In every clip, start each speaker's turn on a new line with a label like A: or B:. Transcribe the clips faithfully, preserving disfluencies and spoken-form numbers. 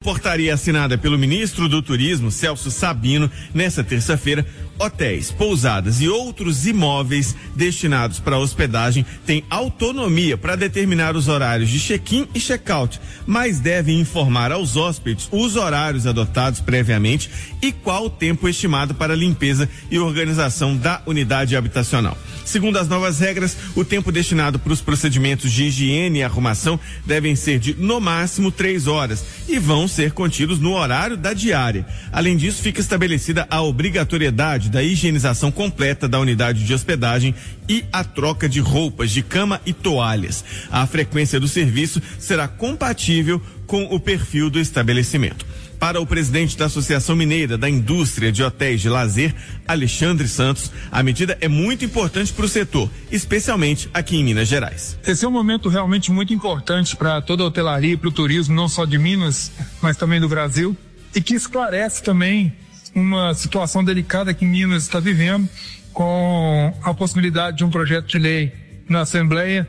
A: Portaria assinada pelo ministro do Turismo, Celso Sabino, nesta terça-feira, hotéis, pousadas e outros imóveis destinados para hospedagem têm autonomia para determinar os horários de check-in e check-out, mas devem informar aos hóspedes os horários adotados previamente e qual o tempo estimado para limpeza e organização da unidade habitacional. Segundo as novas regras, o tempo destinado para os procedimentos de higiene e arrumação devem ser de, no máximo, três horas e vão ser contidos no horário da diária. Além disso, fica estabelecida a obrigatoriedade da higienização completa da unidade de hospedagem e a troca de roupas de cama e toalhas. A frequência do serviço será compatível com o perfil do estabelecimento. Para o presidente da Associação Mineira da Indústria de Hotéis de Lazer, Alexandre Santos, a medida é muito importante para o setor, especialmente aqui em Minas Gerais.
B: Esse é um momento realmente muito importante para toda a hotelaria e para o turismo, não só de Minas, mas também do Brasil, e que esclarece também uma situação delicada que Minas está vivendo, com a possibilidade de um projeto de lei na Assembleia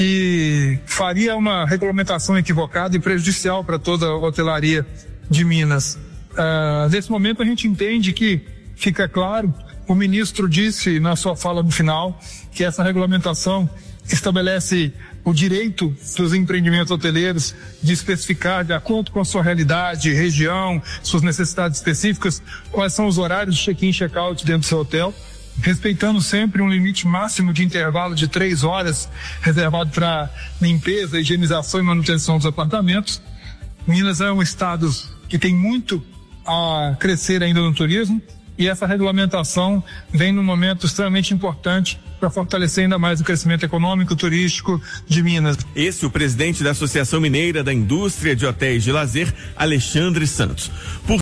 B: que faria uma regulamentação equivocada e prejudicial para toda a hotelaria de Minas. Uh, nesse momento a gente entende que fica claro, o ministro disse na sua fala no final que essa regulamentação estabelece o direito dos empreendimentos hoteleiros de especificar, de acordo com a sua realidade, região, suas necessidades específicas, quais são os horários de check-in e check-out dentro do seu hotel, respeitando sempre um limite máximo de intervalo de três horas reservado para limpeza, higienização e manutenção dos apartamentos. Minas é um estado que tem muito a crescer ainda no turismo, e essa regulamentação vem num momento extremamente importante para fortalecer ainda mais o crescimento econômico e turístico de Minas.
A: Esse é o presidente da Associação Mineira da Indústria de Hotéis de Lazer, Alexandre Santos. Por